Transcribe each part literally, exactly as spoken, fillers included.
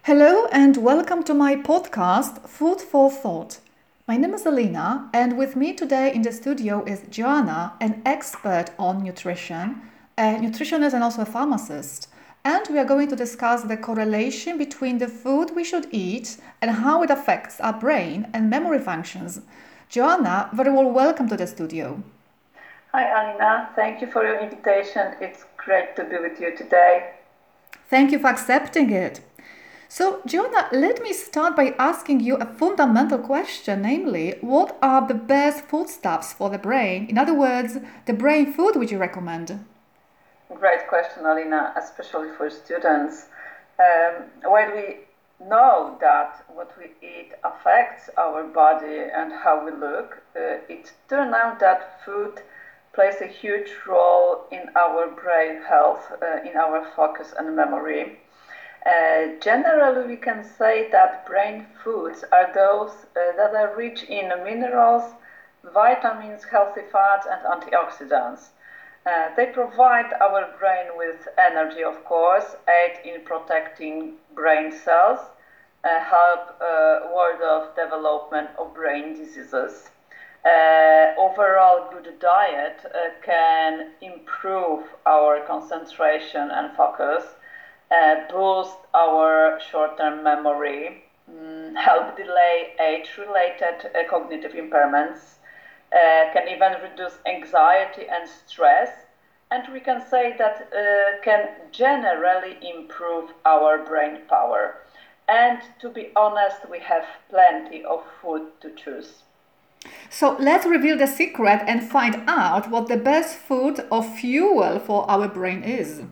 Hello and welcome to my podcast, Food for Thought. My name is Alina, and with me today in the studio is Joanna, an expert on nutrition, a nutritionist and also a pharmacist. And we are going to discuss the correlation between the food we should eat and how it affects our brain and memory functions. Joanna, very well welcome to the studio. Hi Alina, thank you for your invitation. It's great to be with you today. Thank you for accepting it. So, Joanna, let me start by asking you a fundamental question, namely, what are the best foodstuffs for the brain? In other words, the brain food would you recommend? Great question, Alina, especially for students. Um, while we know that what we eat affects our body and how we look, uh, it turns out that food plays a huge role in our brain health, uh, in our focus and memory. Uh, generally, we can say that brain foods are those uh, that are rich in minerals, vitamins, healthy fats, and antioxidants. Uh, they provide our brain with energy, of course, aid in protecting brain cells, uh, help uh, ward off development of brain diseases. Uh, overall, good diet uh, can improve our concentration and focus, uh, boost our short-term memory, mm, help delay age-related uh, cognitive impairments, uh, can even reduce anxiety and stress, and we can say that uh, can generally improve our brain power. And to be honest, we have plenty of food to choose. So, let's reveal the secret and find out what the best food or fuel for our brain is.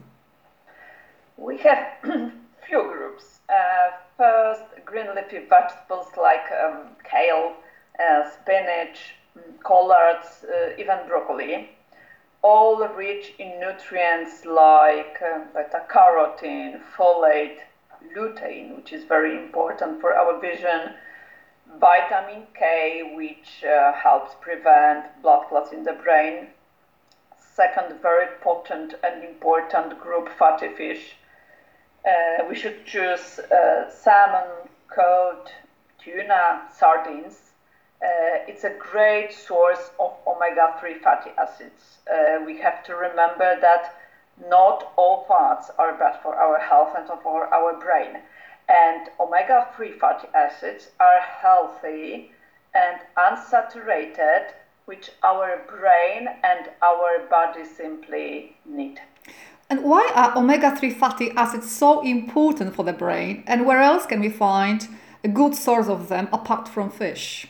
We have few groups. Uh, first, green leafy vegetables like um, kale, uh, spinach, collards, uh, even broccoli, all rich in nutrients like uh, beta carotene, folate, lutein, which is very important for our vision, vitamin K, which uh, helps prevent blood clots in the brain. Second, very potent and important group, fatty fish. Uh, we should choose uh, salmon, cod, tuna, sardines. Uh, it's a great source of omega three fatty acids. Uh, we have to remember that not all fats are bad for our health and for our brain. And omega three fatty acids are healthy and unsaturated, which our brain and our body simply need. And why are omega three fatty acids so important for the brain? And where else can we find a good source of them apart from fish?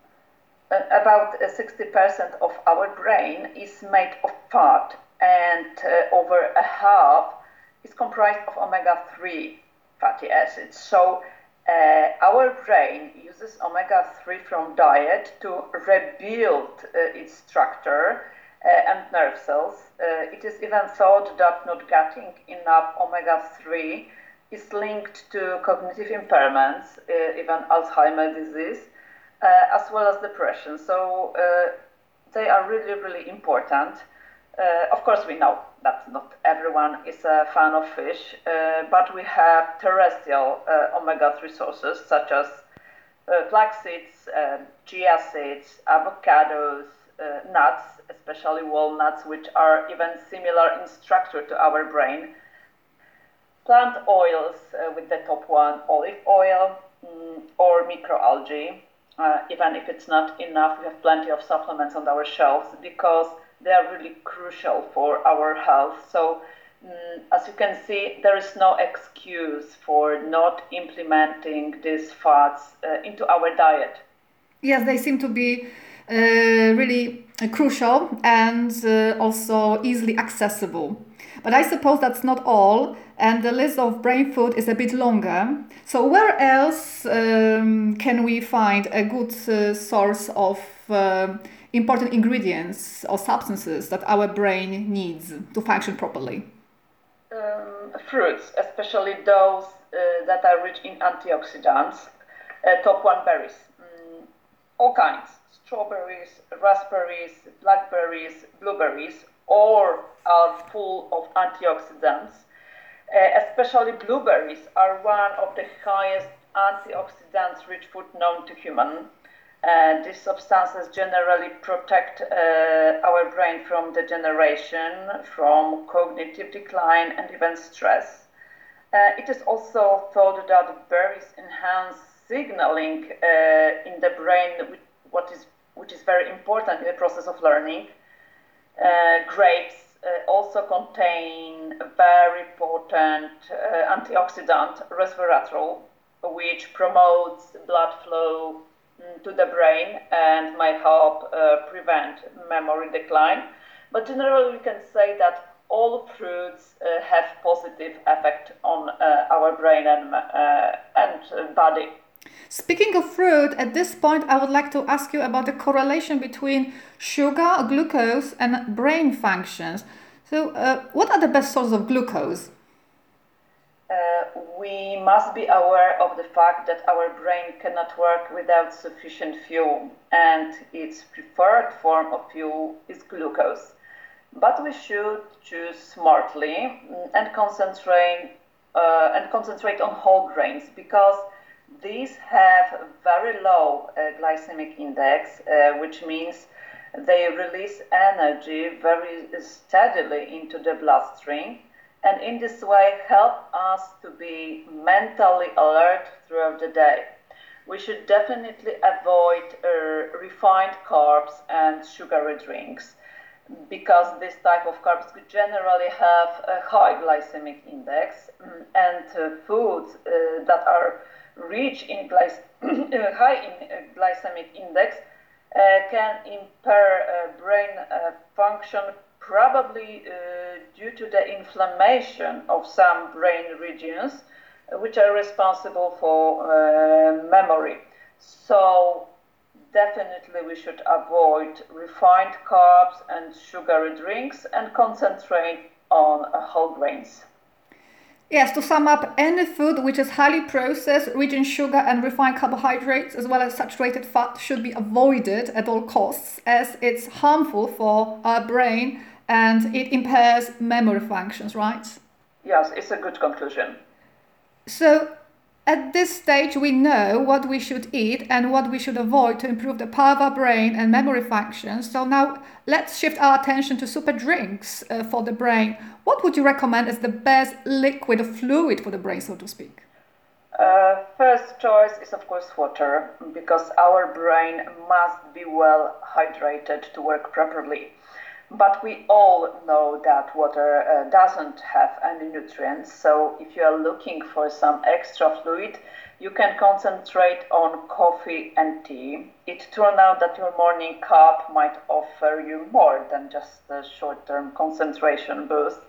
Uh, about uh, sixty percent of our brain is made of fat, and uh, over a half is comprised of omega three fatty acids. So uh, our brain uses omega three from diet to rebuild uh, its structure uh, and nerve cells. Uh, it is even thought that not getting enough omega three is linked to cognitive impairments, uh, even Alzheimer's disease, uh, as well as depression. So uh, they are really, really important. Uh, of course, we know that not everyone is a fan of fish, uh, but we have terrestrial uh, omega three sources such as uh, flax seeds, uh, chia seeds, avocados, uh, nuts, especially walnuts, which are even similar in structure to our brain. Plant oils, uh, with the top one, olive oil, mm, or microalgae. Uh, even if it's not enough, we have plenty of supplements on our shelves because they are really crucial for our health. So, mm, as you can see, there is no excuse for not implementing these fats uh, into our diet. Yes, they seem to be uh, really uh, crucial and uh, also easily accessible. But I suppose that's not all, and the list of brain food is a bit longer. So, where else um, can we find a good uh, source of uh, important ingredients or substances that our brain needs to function properly? Um, fruits, especially those uh, that are rich in antioxidants, uh, top one berries, mm, all kinds, strawberries, raspberries, blackberries, blueberries, all are full of antioxidants. Uh, especially blueberries are one of the highest antioxidants-rich food known to human. Uh, these substances generally protect uh, our brain from degeneration, from cognitive decline, and even stress. Uh, it is also thought that berries enhance signaling uh, in the brain, which, what is, which is very important in the process of learning. Uh, grapes uh, also contain a very potent uh, antioxidant, resveratrol, which promotes blood flow mm, to the brain and might help uh, prevent memory decline. But generally, we can say that all fruits uh, have positive effect on uh, our brain and, uh, and uh, body. Speaking of fruit, at this point I would like to ask you about the correlation between sugar, glucose, and brain functions. So, uh, what are the best sources of glucose? Uh, we must be aware of the fact that our brain cannot work without sufficient fuel, and its preferred form of fuel is glucose. But we should choose smartly and concentrate uh, and concentrate on whole grains, because these have very low uh, glycemic index, uh, which means they release energy very steadily into the bloodstream, and in this way help us to be mentally alert throughout the day. We should definitely avoid uh, refined carbs and sugary drinks, because this type of carbs generally have a high glycemic index, and uh, foods uh, that are rich in glyc- high in uh, glycemic index uh, can impair uh, brain uh, function, probably uh, due to the inflammation of some brain regions, uh, which are responsible for uh, memory. So definitely we should avoid refined carbs and sugary drinks and concentrate on uh, whole grains. Yes, to sum up, any food which is highly processed, rich in sugar and refined carbohydrates, as well as saturated fat, should be avoided at all costs, as it's harmful for our brain and it impairs memory functions, right? Yes, it's a good conclusion. So, at this stage, we know what we should eat and what we should avoid to improve the power of our brain and memory functions. So now let's shift our attention to super drinks uh, for the brain. What would you recommend as the best liquid or fluid for the brain, so to speak? Uh, first choice is of course water, because our brain must be well hydrated to work properly. But we all know that water uh, doesn't have any nutrients, so if you are looking for some extra fluid, you can concentrate on coffee and tea. It turns out that your morning cup might offer you more than just a short-term concentration boost.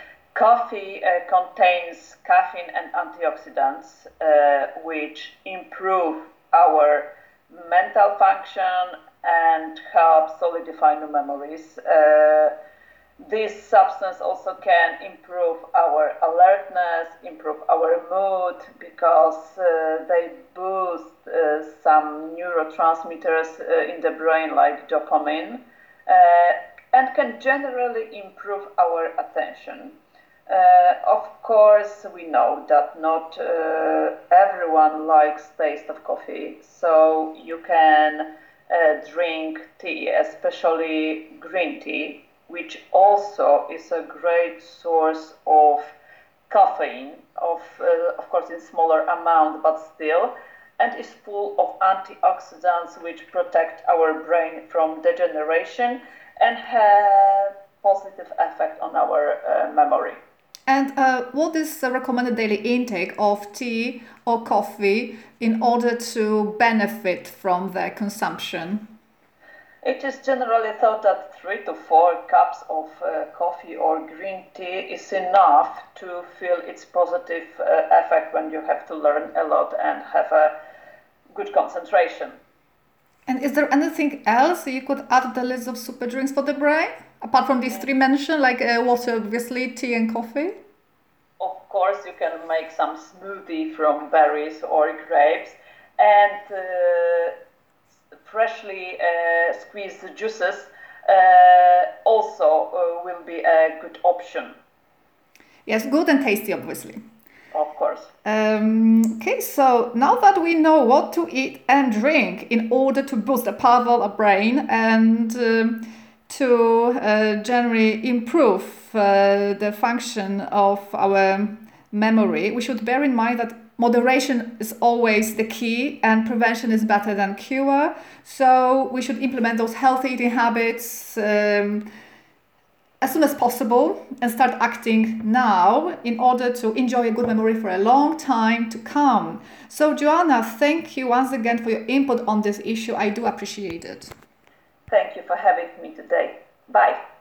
Coffee uh, contains caffeine and antioxidants, uh, which improve our mental function and help solidify new memories. Uh, this substance also can improve our alertness, improve our mood, because uh, they boost uh, some neurotransmitters uh, in the brain like dopamine, uh, and can generally improve our attention. Uh, of course, we know that not uh, everyone likes taste of coffee, so you can uh, drink tea, especially green tea, which also is a great source of caffeine, of, uh, of course in smaller amount, but still, and is full of antioxidants which protect our brain from degeneration and have positive effect on our uh, memory. And uh, what is the recommended daily intake of tea or coffee in order to benefit from their consumption? It is generally thought that three to four cups of uh, coffee or green tea is enough to feel its positive uh, effect when you have to learn a lot and have a good concentration. And is there anything else you could add to the list of super drinks for the brain? Apart from these three mentioned, like uh, water, obviously, tea and coffee? Of course, you can make some smoothie from berries or grapes, and uh, freshly uh, squeezed juices uh, also uh, will be a good option. Yes, good and tasty, obviously. Of course. Um, okay, so now that we know what to eat and drink in order to boost the power of our brain and um, to uh, generally improve uh, the function of our memory, we should bear in mind that moderation is always the key and prevention is better than cure. So we should implement those healthy eating habits um, as soon as possible and start acting now in order to enjoy a good memory for a long time to come. So Joanna, thank you once again for your input on this issue. I do appreciate it. Thank you for having me today. Bye.